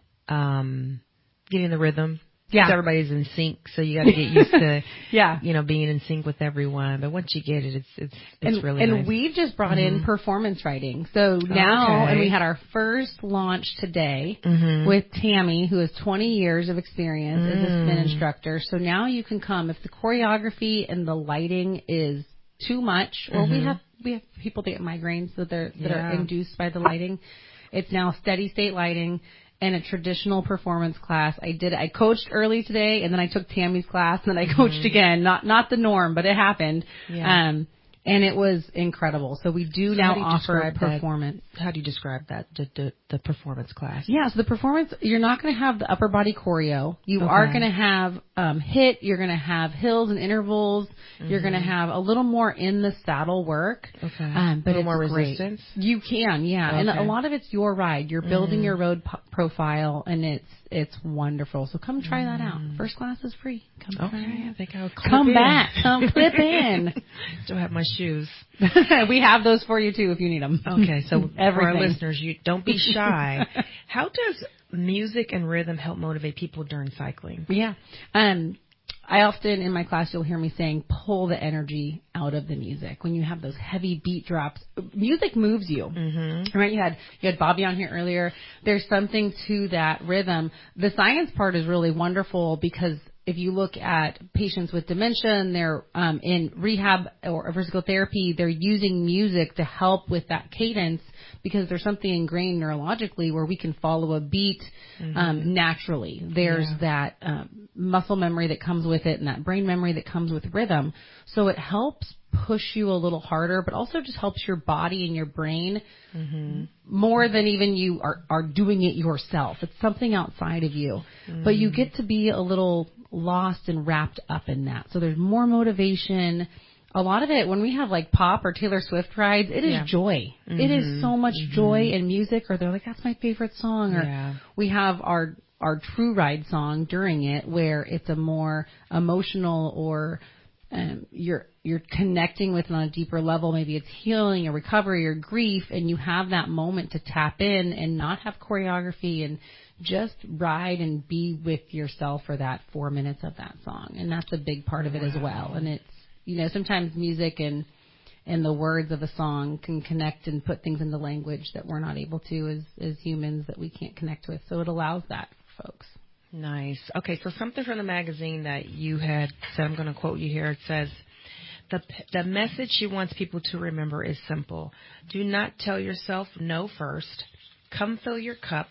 um, getting the rhythm. Yeah. Everybody's in sync, so you got to get used to, yeah. you know, being in sync with everyone. But once you get it, it's it's it's and, really and nice. And we've just brought mm-hmm. in performance riding. So now, okay. and we had our first launch today mm-hmm. with Tammy, who has twenty years of experience mm. as a spin instructor. So now you can come if the choreography and the lighting is too much, or mm-hmm. we have we have people that get migraines that they're that yeah. are induced by the lighting. It's now steady state lighting. And a traditional performance class. I did. I coached early today, and then I took Tammy's class, and then I coached mm-hmm. again. Not not the norm, but it happened. Yeah. Um, and it was incredible. So we do so now do offer performance. That? How do you describe that? The, the, the performance class? Yeah. So the performance, you're not going to have the upper body choreo. You okay. are going to have um, hit. You're going to have hills and intervals. Mm-hmm. You're going to have a little more in the saddle work. Okay. Um, but a little it's more great. resistance. You can, yeah. Okay. And a lot of it's your ride. You're building mm-hmm. your road po- profile, and it's it's wonderful. So come try mm-hmm. that out. First class is free. Come okay. try it. I think I'll come in. back. Come clip in. Still have my shoes. We have those for you too if you need them. Okay, so for our listeners, you don't be shy. How does music and rhythm help motivate people during cycling? Yeah. Um, I often in my class you'll hear me saying pull the energy out of the music. When you have those heavy beat drops, music moves you. Mm-hmm. Right? You had you had Bobby on here earlier. There's something to that rhythm. The science part is really wonderful because if you look at patients with dementia and they're um, in rehab or physical therapy, they're using music to help with that cadence because there's something ingrained neurologically where we can follow a beat mm-hmm. um, naturally. There's yeah. that um, muscle memory that comes with it and that brain memory that comes with rhythm. So it helps push you a little harder, but also just helps your body and your brain mm-hmm. more than even you are, are doing it yourself. It's something outside of you. Mm-hmm. But you get to be a little lost and wrapped up in that. So there's more motivation. A lot of it, when we have like pop or Taylor Swift rides, it is yeah. joy. Mm-hmm. It is so much mm-hmm. joy in music, or they're like, that's my favorite song. Or yeah. we have our our True Ride song during it where it's a more emotional or um, you're you're connecting with it on a deeper level. Maybe it's healing or recovery or grief, and you have that moment to tap in and not have choreography and just ride and be with yourself for that four minutes of that song. And that's a big part of it wow. as well. And it's, you know, sometimes music and and the words of a song can connect and put things into language that we're not able to as, as humans that we can't connect with. So it allows that for folks. Nice. Okay, so something from the magazine that you had said, I'm going to quote you here. It says, the the message she wants people to remember is simple. Do not tell yourself no first. Come fill your cup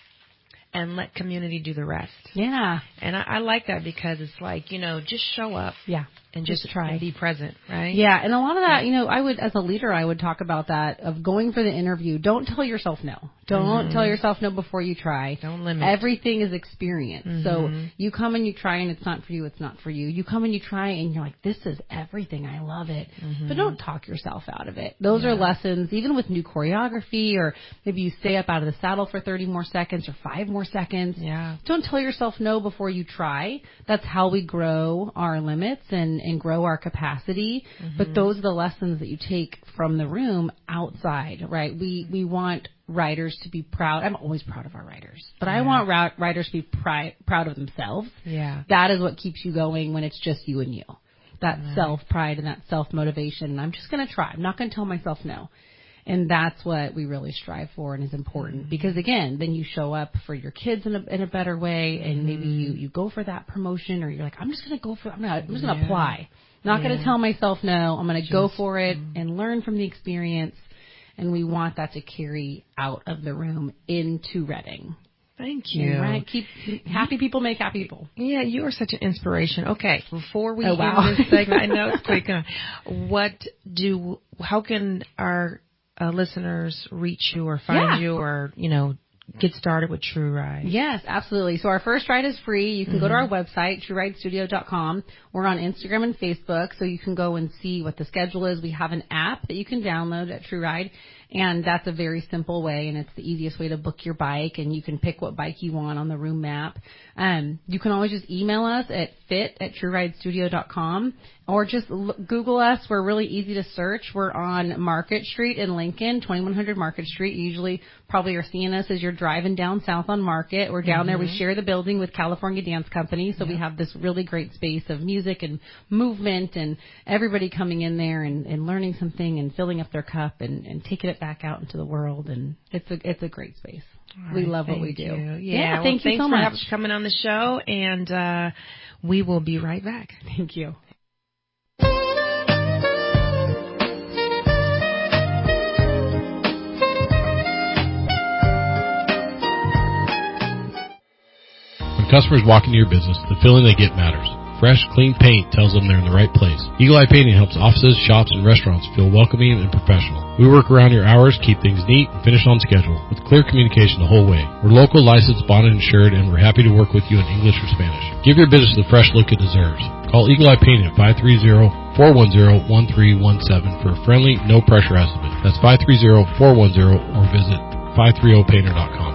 and let community do the rest. Yeah. And I, I like that because it's like, you know, just show up. Yeah. And just, just try. And be present, right? Yeah. And a lot of that, you know, I would, as a leader, I would talk about that of going for the interview. Don't tell yourself no. Don't mm-hmm. tell yourself no before you try. Don't limit. Everything is experience. Mm-hmm. So you come and you try and it's not for you, it's not for you. You come and you try and you're like, this is everything. I love it. Mm-hmm. But don't talk yourself out of it. Those yeah. are lessons, even with new choreography, or maybe you stay up out of the saddle for thirty more seconds or five more seconds. Yeah. Don't tell yourself no before you try. That's how we grow our limits and, and grow our capacity. Mm-hmm. But those are the lessons that you take from the room outside, right? We, we want riders to be proud. I'm always proud of our riders, but yeah. I want ra- riders to be pri- proud of themselves. Yeah. That is what keeps you going when it's just you and you. That right. self-pride and that self-motivation. And I'm just going to try. I'm not going to tell myself no. And that's what we really strive for and is important. Mm-hmm. Because, again, then you show up for your kids in a, in a better way, and mm-hmm. maybe you, you go for that promotion, or you're like, I'm just going to go for I'm, not, I'm just going to yeah. apply. Not yeah. going to tell myself no. I'm going to go for it mm-hmm. and learn from the experience. And we want that to carry out of the room into Reading. Thank you. Right? Keep happy people make happy people. Yeah, you are such an inspiration. Okay, before we oh, wow. end this segment, I know it's quick. Uh, what do? How can our uh, listeners reach you or find yeah. you, or you know, get started with True Ride? Yes, absolutely. So our first ride is free. You can mm-hmm. go to our website, true ride studio dot com. We're on Instagram and Facebook, so you can go and see what the schedule is. We have an app that you can download at True Ride. And that's a very simple way, and it's the easiest way to book your bike, and you can pick what bike you want on the room map. Um, you can always just email us at fit at true ride studio dot com, or just l- Google us. We're really easy to search. We're on Market Street in Lincoln, twenty-one hundred Market Street. You usually probably are seeing us as you're driving down south on Market. We're down mm-hmm. there. We share the building with California Dance Company, so yeah. we have this really great space of music and movement and everybody coming in there and, and learning something and filling up their cup and, and taking it back out into the world. And it's a it's a great space. All we right, love what we do. You. Yeah, yeah well, thank you thanks so for much for coming on the show, and uh, we will be right back. Thank you. When customers walk into your business, the feeling they get matters. Fresh, clean paint tells them they're in the right place. Eagle Eye Painting helps offices, shops, and restaurants feel welcoming and professional. We work around your hours, keep things neat, and finish on schedule, with clear communication the whole way. We're local, licensed, bonded, and insured, and we're happy to work with you in English or Spanish. Give your business the fresh look it deserves. Call Eagle Eye Painting at five three zero, four one zero, one three one seven for a friendly, no-pressure estimate. That's five three zero, four one zero, or visit five three zero painter dot com.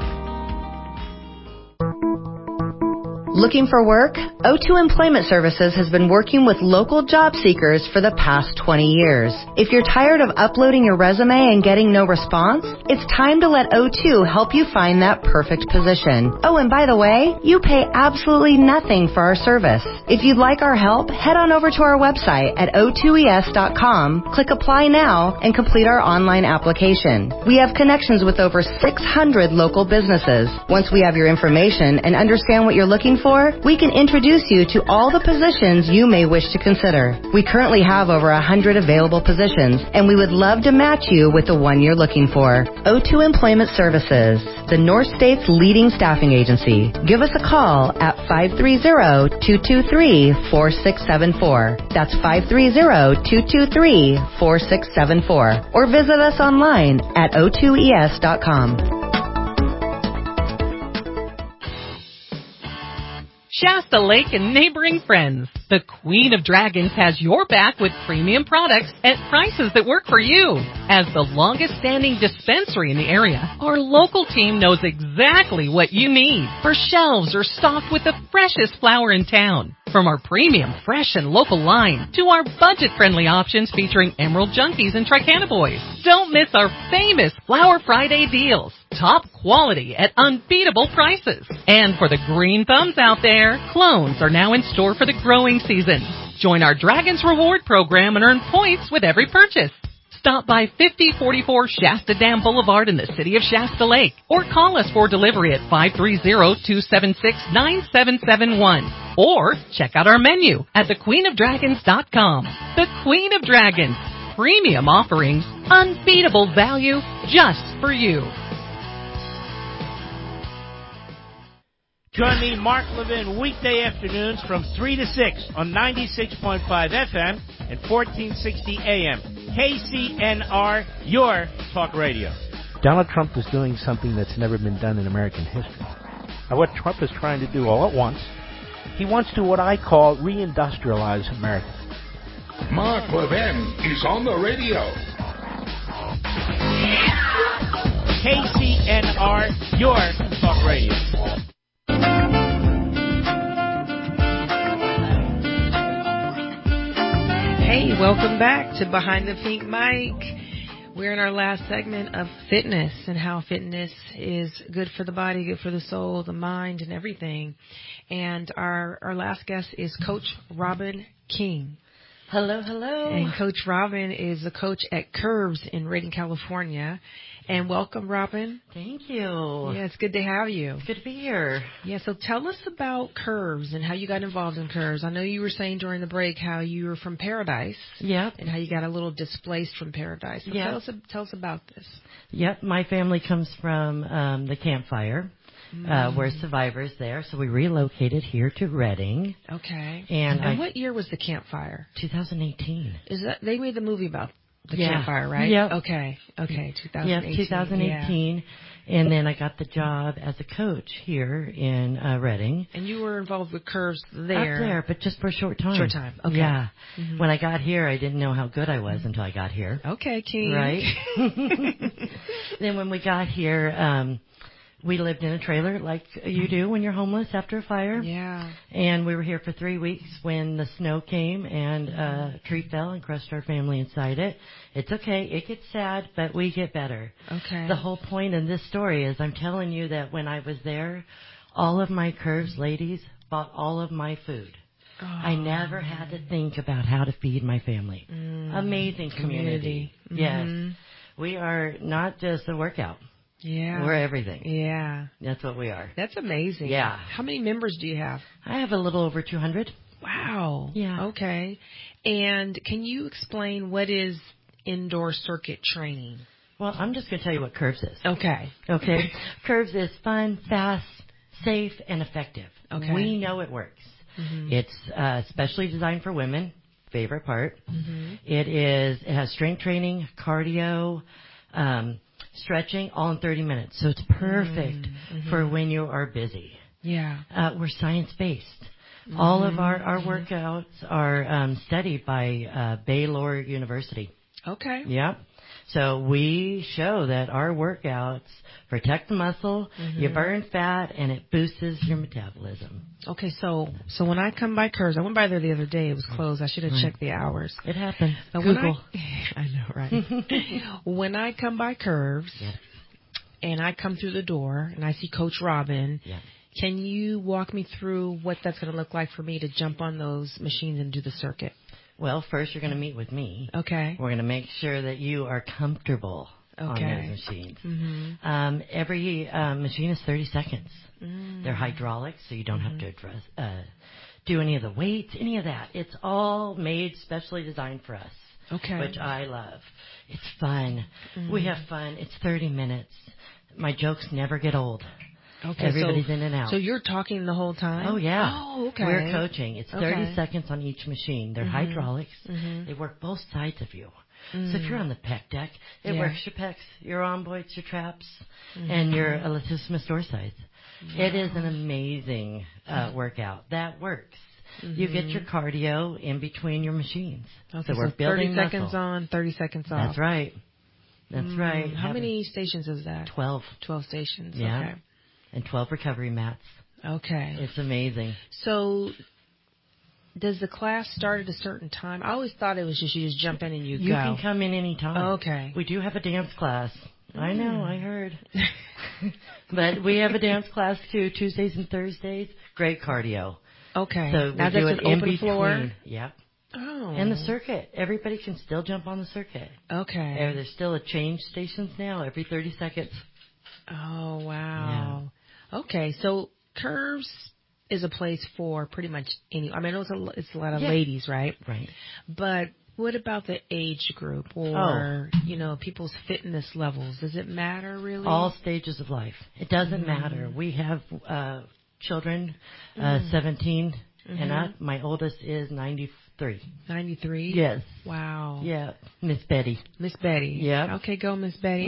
Looking for work? O two Employment Services has been working with local job seekers for the past twenty years. If you're tired of uploading your resume and getting no response, it's time to let O two help you find that perfect position. Oh, and by the way, you pay absolutely nothing for our service. If you'd like our help, head on over to our website at O two E S dot com, click Apply Now, and complete our online application. We have connections with over six hundred local businesses. Once we have your information and understand what you're looking for, For, we can introduce you to all the positions you may wish to consider. We currently have over one hundred available positions, and we would love to match you with the one you're looking for. O two Employment Services, the North State's leading staffing agency. Give us a call at five three zero, two two three, four six seven four. That's five three zero, two two three, four six seven four. Or visit us online at O two E S dot com. Shasta Lake and neighboring friends. The Queen of Dragons has your back with premium products at prices that work for you. As the longest-standing dispensary in the area, our local team knows exactly what you need. Our shelves are stocked with the freshest flower in town. From our premium, fresh, and local line to our budget-friendly options featuring Emerald Junkies and Tricana Boys. Don't miss our famous Flower Friday deals. Top quality at unbeatable prices. And for the green thumbs out there, clones are now in store for the growing season. Join our Dragons Reward program and earn points with every purchase. Stop by fifty forty-four Shasta Dam Boulevard in the city of Shasta Lake, or call us for delivery at five three zero, two seven six, nine seven seven one. Or check out our menu at the queen of dragons dot com. The Queen of Dragons. Premium offerings, unbeatable value just for you. Join me, Mark Levin, weekday afternoons from three to six on ninety-six point five F M and fourteen sixty A M. K C N R, your talk radio. Donald Trump is doing something that's never been done in American history. Now, what Trump is trying to do all at once, he wants to what I call reindustrialize America. Mark Levin is on the radio. K C N R, your talk radio. Hey, welcome back to Behind the Pink Mic. We're in our last segment of fitness and how fitness is good for the body, good for the soul, the mind, and everything. And our, our last guest is Coach Robin King. Hello, hello. And Coach Robin is a coach at Curves in Redding, California. And welcome, Robin. Thank you. Yeah, it's good to have you. It's good to be here. Yeah, so tell us about Curves and how you got involved in Curves. I know you were saying during the break how you were from Paradise. Yep. And how you got a little displaced from Paradise. So yep. tell us, tell us about this. Yep, my family comes from um, the Campfire. Mm. Uh, we're survivors there, so we relocated here to Redding. Okay. And, and I, what year was the Campfire? twenty eighteen. Is that they made the movie about the yeah. Campfire, right? Yep. Okay. Okay. twenty eighteen. Yeah, twenty eighteen. And then I got the job as a coach here in uh, Reading. And you were involved with Curves there. Up there, but just for a short time. Short time, okay. Yeah. Mm-hmm. When I got here, I didn't know how good I was until I got here. Okay, King. Right? Then when we got here, um, we lived in a trailer like you do when you're homeless after a fire. Yeah. And we were here for three weeks when the snow came and uh, a tree fell and crushed our family inside it. It's okay. It gets sad, but we get better. Okay. The whole point in this story is I'm telling you that when I was there, all of my Curves ladies bought all of my food. Oh. I never had to think about how to feed my family. Mm. Amazing community. community. Yes. We are not just a workout. Yeah. We're everything. Yeah. That's what we are. That's amazing. Yeah. How many members do you have? I have a little over two hundred. Wow. Yeah. Okay. And can you explain what is indoor circuit training? Well, I'm just going to tell you what Curves is. Okay. Okay. Curves is fun, fast, safe, and effective. Okay. We know it works. Mm-hmm. It's uh, specially designed for women. Favorite part. Mm-hmm. It is. It has strength training, cardio, um, stretching, all in thirty minutes. So it's perfect mm-hmm. for when you are busy. Yeah. Uh, we're science-based. Mm-hmm. All of our, our Mm-hmm. workouts are um, studied by uh, Baylor University. Okay. Yep. So we show that our workouts protect the muscle, Mm-hmm. you burn fat, and it boosts your metabolism. Okay, so so when I come by Curves, I went by there the other day. It was closed. I should have Right. checked the hours. It happens. But when Google. I, I know, right? When I come by Curves Yeah. and I come through the door and I see Coach Robin, Yeah. can you walk me through what that's going to look like for me to jump on those machines and do the circuit? Well, first you're going to meet with me. Okay. We're going to make sure that you are comfortable on Okay. those machines. Mm-hmm. Um, every uh, machine is thirty seconds. Mm. They're hydraulics, so you don't Mm-hmm. have to address, uh, do any of the weights, any of that. It's all made specially designed for us, Okay. which I love. It's fun. Mm. We have fun. It's thirty minutes. My jokes never get old. Okay, Everybody's so, in and out. So you're talking the whole time? Oh, yeah. Oh, okay. We're coaching. It's thirty Okay. seconds on each machine. They're Mhm. hydraulics. Mhm. They work both sides of you. Mm. So if you're on the pec deck, it Yeah. works your pecs, your omboids, your traps, Mhm. and your latissimus dorsi. It is an Wow. amazing uh, workout. That works. You get Mhm. your cardio in between your machines. Okay, so we're so building thirty seconds muscle. on, thirty seconds off. That's right. That's Mm. right. How Have many stations is that? Twelve. Twelve stations. Yeah. Okay. And twelve recovery mats. Okay. It's amazing. So, does the class start at a certain time? I always thought it was just you just jump in and you, You go. can come in any time. Okay. We do have a dance class. I Mm. know, I heard. But we have a dance class too, Tuesdays and Thursdays. Great cardio. Okay. So we now do that's it an in open between. floor. Yep. Oh. And the circuit. Everybody can still jump on the circuit. Okay. There- There's still a change stations now every thirty seconds. Oh wow. Okay, so Curves is a place for pretty much any. I mean, I know it's a, it's a lot of Yeah. ladies, right? Right. But what about the age group or Oh. you know people's fitness levels? Does it matter really? All stages of life. It doesn't Mhm. matter. We have uh, children, uh, Mhm. seventeen and Mhm. up. My oldest is ninety-three. ninety-three. Yes. Wow. Yeah. Miss Betty. Miss Betty. Yeah. Okay, go Miss Betty.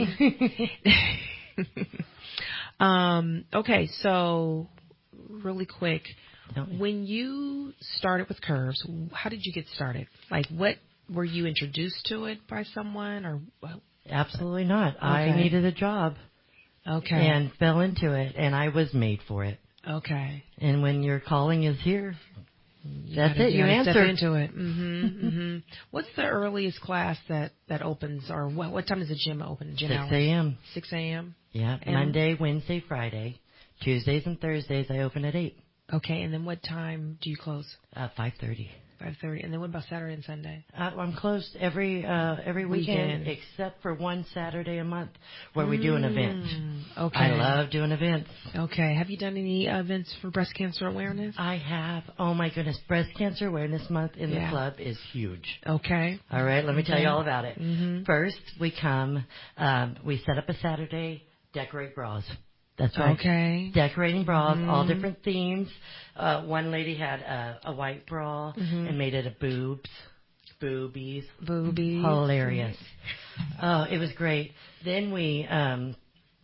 um. Okay, so really quick. When you started with Curves, how did you get started? Like, what were you introduced to it by someone, or? Absolutely not. I Okay. needed a job. Okay. And fell into it, and I was made for it. Okay. And when your calling is here, You that's gotta- it. You, gotta answer. Step into it. Mm-hmm, mm-hmm. What's the earliest class that that opens, or what, what time does the gym open? Gym six hours? a.m. six a.m. Yeah. And- Monday, Wednesday, Friday. Tuesdays and Thursdays, I open at eight. Okay, and then what time do you close? Uh, five thirty. five thirty. And then what about Saturday and Sunday? Uh, I'm closed every uh, every weekend, Weekend. except for one Saturday a month where we do an event. Mm, okay. I love doing events. Okay. Have you done any events for breast cancer awareness? I have. Oh my goodness, Breast Cancer Awareness Month in Yeah. the club is huge. Okay. All right, let me tell Okay. you all about it. Mm-hmm. First, we come, um, we set up a Saturday, decorate bras. That's right. Okay. Decorating bras, Mhm. all different themes. Uh, one lady had a, a white bra Mhm. and made it a boobs, boobies. Boobies. Hilarious. Oh, it was great. Then we um,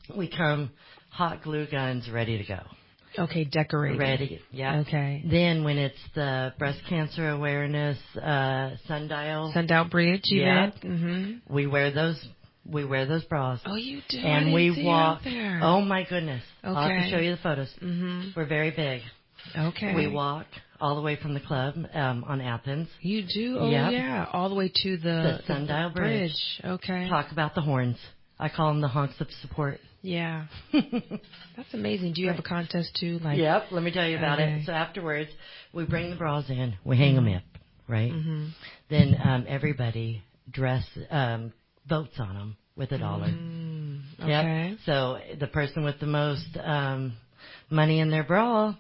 we come hot glue guns ready to go. Okay, decorated. Ready, yeah. Okay. Then when it's the breast cancer awareness uh, sundial. Sundial bridge yeah, event. Mm-hmm. We wear those. We wear those bras. Oh, you do. And I didn't we see walk. Out there. Oh my goodness. Okay. I'll have to show you the photos. Mm-hmm. We're very big. Okay. We walk all the way from the club um, on Athens. You do? Oh, yep. yeah. All the way to the, the Sundial the bridge. bridge. Okay. Talk about the horns. I call them the honks of support. Yeah. That's amazing. Do you have a contest too? Like, yep. Let me tell you about okay. it. So afterwards, we bring the bras in. We hang mm-hmm. them up, right? Mm-hmm. Then um, everybody dress um, votes on them with a dollar. Mm, okay. Yep. So the person with the most um, money in their bra,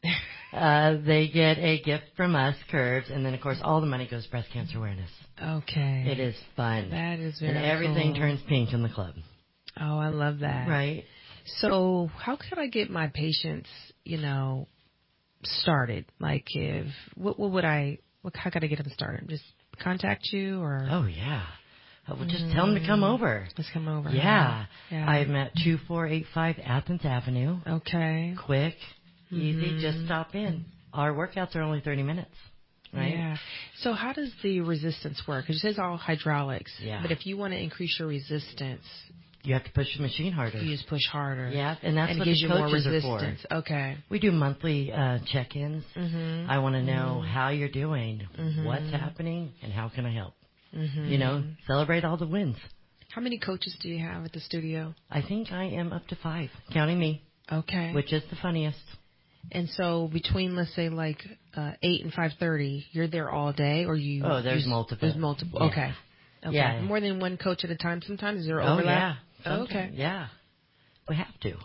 uh, they get a gift from us, Curves, and then of course all the money goes to breast cancer awareness. Okay. It is fun. That is very And everything cool. turns pink in the club. Oh, I love that. Right. So how can I get my patients, you know, started? Like if, what, what would I, what, how could I get them started? Just contact you or? Oh, yeah. Well, just mm. tell them to come over. Just come over. Yeah. yeah. I'm at two four eight five Athens Avenue. Okay. Quick, mm-hmm. easy, just stop in. Our workouts are only thirty minutes. Right? Yeah. So how does the resistance work? Because it says all hydraulics. Yeah. But if you want to increase your resistance, you have to push the machine harder. You just push harder. Yeah, and that's and what it gives the you more coaches resistance. are for. Okay. We do monthly uh, check-ins. Mm-hmm. I want to know mm-hmm. how you're doing, mm-hmm. what's happening, and how can I help. Mm-hmm. You know, celebrate all the wins. How many coaches do you have at the studio? I think I am up to five, counting me. Okay. Which is the funniest. And so between, let's say, like uh, eight and five thirty, you're there all day, or you? Oh, there's you, multiple. There's multiple. Yeah. Okay. Okay. Yeah. More than one coach at a time. Sometimes is there oh, overlap? Yeah. Oh, okay. Yeah. We have to.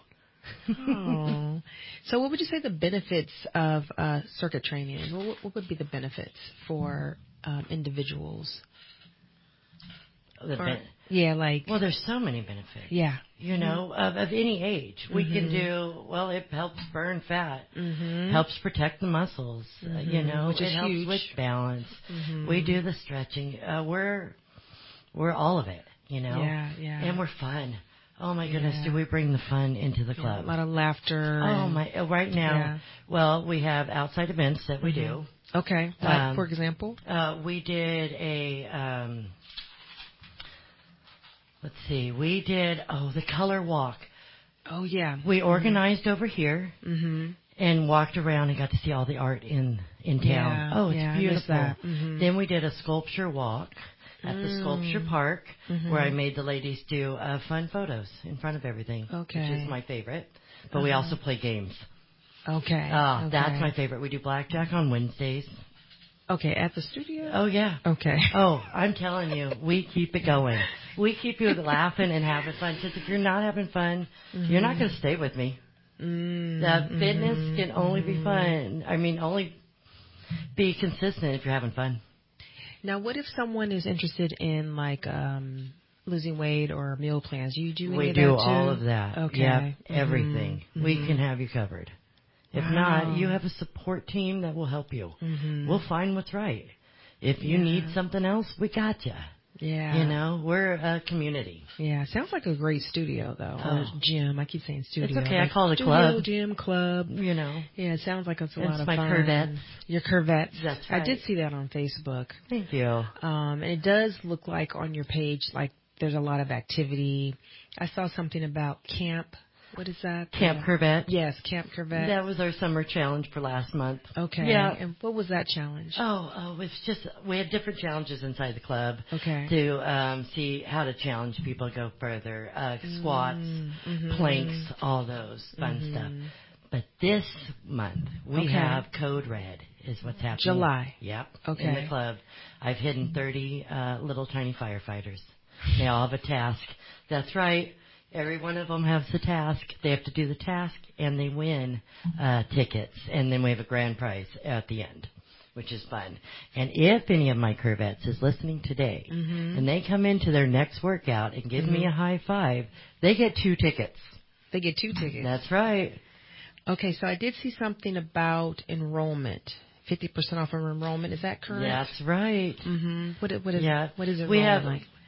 Oh. So, what would you say the benefits of uh, circuit training? What, what would be the benefits for um, individuals? The or, ben- yeah, like. Well, there's so many benefits. Yeah. You know, of, of any age. We mm-hmm. can do, well, it helps burn fat, mm-hmm. helps protect the muscles, mm-hmm. uh, you know, which it is helps huge. with balance. Mm-hmm. We do the stretching. Uh, we're, we're all of it, you know. Yeah, yeah. And we're fun. Oh my goodness, yeah. do we bring the fun into the club? Yeah, a lot of laughter. Oh my, uh, right now, yeah. well, we have outside events that we mm-hmm. do. Okay, like um, for example? Uh, we did a, um, let's see, we did, oh, the color walk. Oh, yeah. We organized mm-hmm. over here mm-hmm. and walked around and got to see all the art in, in town. Yeah, oh, it's yeah, beautiful. Mm-hmm. Then we did a sculpture walk at mm. the sculpture park mm-hmm. where I made the ladies do uh, fun photos in front of everything, okay. which is my favorite. But uh-huh. we also play games. Okay. Oh, okay. That's my favorite. We do blackjack on Wednesdays. Okay, at the studio? Oh, yeah. Okay. Oh, I'm telling you, we keep it going. We keep you laughing and having fun. Because if you're not having fun, mm-hmm. you're not going to stay with me. Mm-hmm. The fitness can only be fun. I mean, only be consistent if you're having fun. Now, what if someone is interested in, like, um, losing weight or meal plans? You do any we of do that too? all of that. Okay. Yep, mm-hmm. everything. Mm-hmm. We can have you covered. If wow. not, you have a support team that will help you. Mm-hmm. We'll find what's right. If you yeah. need something else, we got you. Yeah. You know, we're a community. Yeah. Sounds like a great studio, though. Oh. Or gym. I keep saying studio. It's okay. Like I call it a studio, club. Gym, club. You know. Yeah, it sounds like it's a it's lot of my fun. Corvettes. Your Corvettes. That's right. I did see that on Facebook. Thank you. Um, and it does look like on your page, like there's a lot of activity. I saw something about camp. What is that? Camp uh, Corvette. Yes, Camp Corvette. That was our summer challenge for last month. Okay. Yeah. And what was that challenge? Oh, oh, it's just we had different challenges inside the club. Okay. To um, see how to challenge people to go further. Uh, squats, mm-hmm. planks, all those fun mm-hmm. stuff. But this month we okay. have Code Red is what's happening. July. Yep. Okay. In the club, I've hidden thirty uh, little tiny firefighters. They all have a task. That's right. Every one of them has a task. They have to do the task, and they win uh, tickets. And then we have a grand prize at the end, which is fun. And if any of my Corvettes is listening today, mm-hmm. and they come into their next workout and give mm-hmm. me a high five, they get two tickets. They get two tickets. That's right. Okay, so I did see something about enrollment. fifty percent off of enrollment. Is that correct? That's right. Mm-hmm. What, what is yeah. what is enrollment we have, like?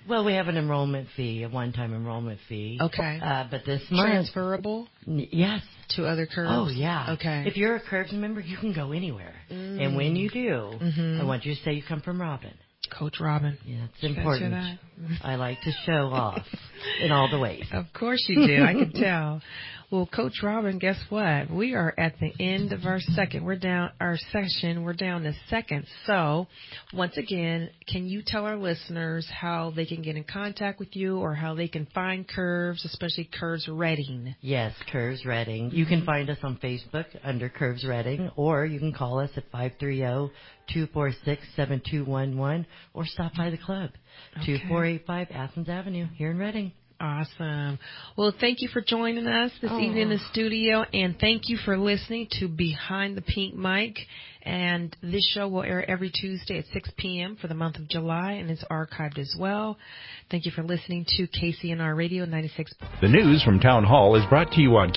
Well, we have an enrollment fee, a one-time enrollment fee. Okay. Uh, but this month... Transferable? N- yes. To other Curves? Oh, yeah. Okay. If you're a Curves member, you can go anywhere. Mm. And when you do, mm-hmm. I want you to say you come from Robin. Coach Robin. Yeah, it's Did important. I like to show off in all the ways. Of course you do. I can tell. Well, Coach Robin, guess what? We are at the end of our second. We're down our session. We're down to seconds. So, once again, can you tell our listeners how they can get in contact with you or how they can find Curves, especially Curves Reading? Yes, Curves Reading. You can find us on Facebook under Curves Reading, or you can call us at five three zero, two four six, seven two one one or stop by the club, Okay. two four eight five Athens Avenue here in Reading. Awesome. Well, thank you for joining us this Oh. evening in the studio, and thank you for listening to Behind the Pink Mic. And this show will air every Tuesday at six p.m. for the month of July, and it's archived as well. Thank you for listening to K C N R Radio ninety-six. The news from Town Hall is brought to you on